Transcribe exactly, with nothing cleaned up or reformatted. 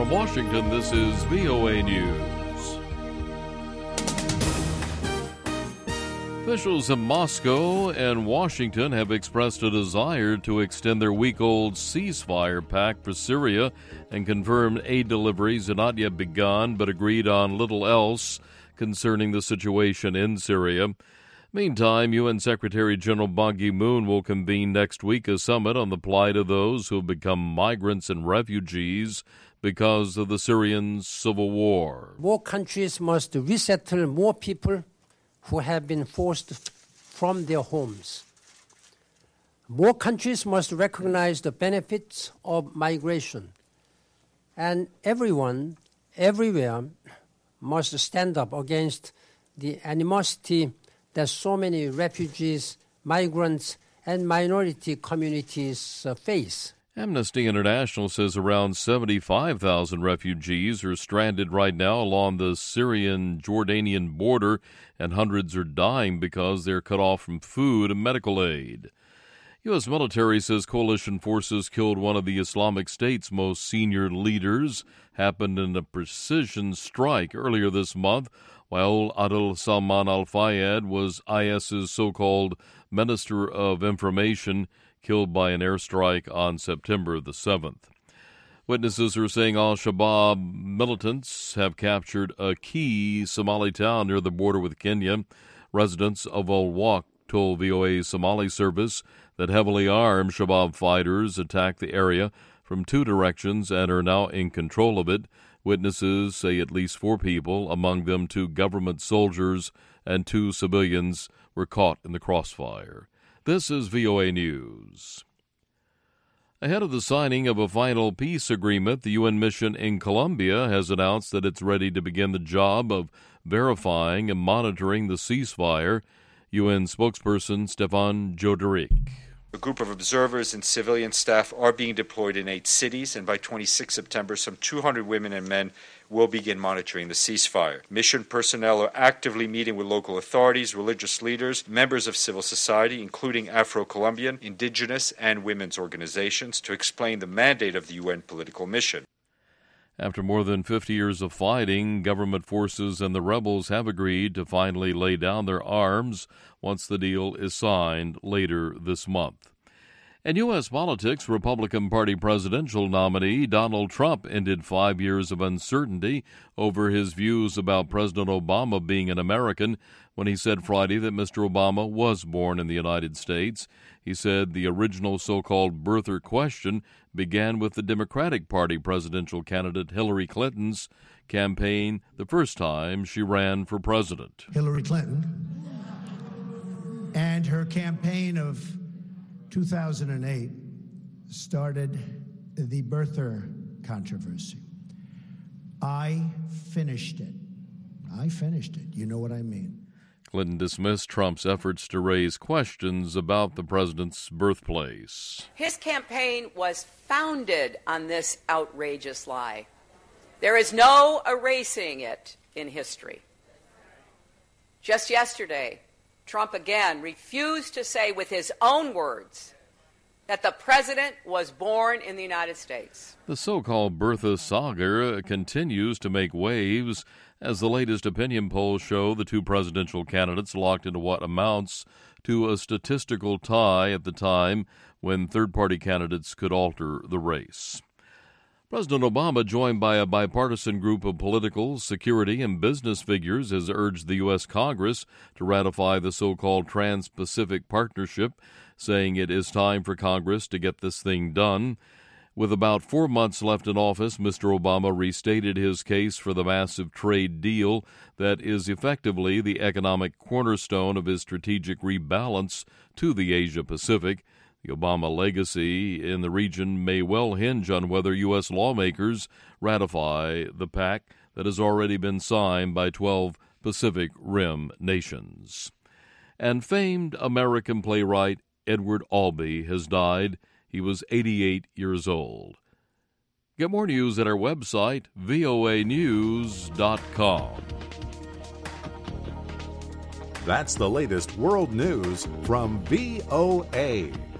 From Washington, this is V O A News. Officials in Moscow and Washington have expressed a desire to extend their week-old ceasefire pact for Syria and confirmed aid deliveries had not yet begun, but agreed on little else concerning the situation in Syria. Meantime, U N Secretary General Ban Ki-moon will convene next week a summit on the plight of those who have become migrants and refugees because of the Syrian civil war. More countries must resettle more people who have been forced from their homes. More countries must recognize the benefits of migration. And everyone, everywhere, must stand up against the animosity that so many refugees, migrants, and minority communities uh, face. Amnesty International says around seventy-five thousand refugees are stranded right now along the Syrian-Jordanian border, and hundreds are dying because they're cut off from food and medical aid. U S military says coalition forces killed one of the Islamic State's most senior leaders. Happened in a precision strike earlier this month, while Adil Salman al-Fayed was IS's so-called Minister of Information, killed by an airstrike on September the seventh. Witnesses are saying al-Shabaab militants have captured a key Somali town near the border with Kenya. Residents of Al-Waq told V O A's Somali service that heavily armed Shabaab fighters attacked the area from two directions and are now in control of it. Witnesses say at least four people, among them two government soldiers and two civilians, were caught in the crossfire. This is V O A News. Ahead of the signing of a final peace agreement, the U N mission in Colombia has announced that it's ready to begin the job of verifying and monitoring the ceasefire. U N spokesperson Stefan Jodaric. A group of observers and civilian staff are being deployed in eight cities, and by the twenty-sixth of September, some two hundred women and men will begin monitoring the ceasefire. Mission personnel are actively meeting with local authorities, religious leaders, members of civil society, including Afro-Colombian, indigenous, and women's organizations, to explain the mandate of the U N political mission. After more than fifty years of fighting, government forces and the rebels have agreed to finally lay down their arms once the deal is signed later this month. In U S politics, Republican Party presidential nominee Donald Trump ended five years of uncertainty over his views about President Obama being an American when he said Friday that Mister Obama was born in the United States. He said the original so-called birther question began with the Democratic Party presidential candidate Hillary Clinton's campaign the first time she ran for president. Hillary Clinton and her campaign of two thousand eight started the birther controversy. I finished it. I finished it. You know what I mean. Clinton dismissed Trump's efforts to raise questions about the president's birthplace. His campaign was founded on this outrageous lie. There is no erasing it in history. Just yesterday, Trump again refused to say with his own words that the president was born in the United States. The so-called birther saga continues to make waves as the latest opinion polls show the two presidential candidates locked into what amounts to a statistical tie at the time when third-party candidates could alter the race. President Obama, joined by a bipartisan group of political, security, and business figures, has urged the U S Congress to ratify the so-called Trans-Pacific Partnership, saying it is time for Congress to get this thing done. With about four months left in office, Mister Obama restated his case for the massive trade deal that is effectively the economic cornerstone of his strategic rebalance to the Asia-Pacific. The Obama legacy in the region may well hinge on whether U S lawmakers ratify the pact that has already been signed by twelve Pacific Rim nations. And famed American playwright Edward Albee has died. He was eighty-eight years old. Get more news at our website, V O A news dot com. That's the latest world news from V O A.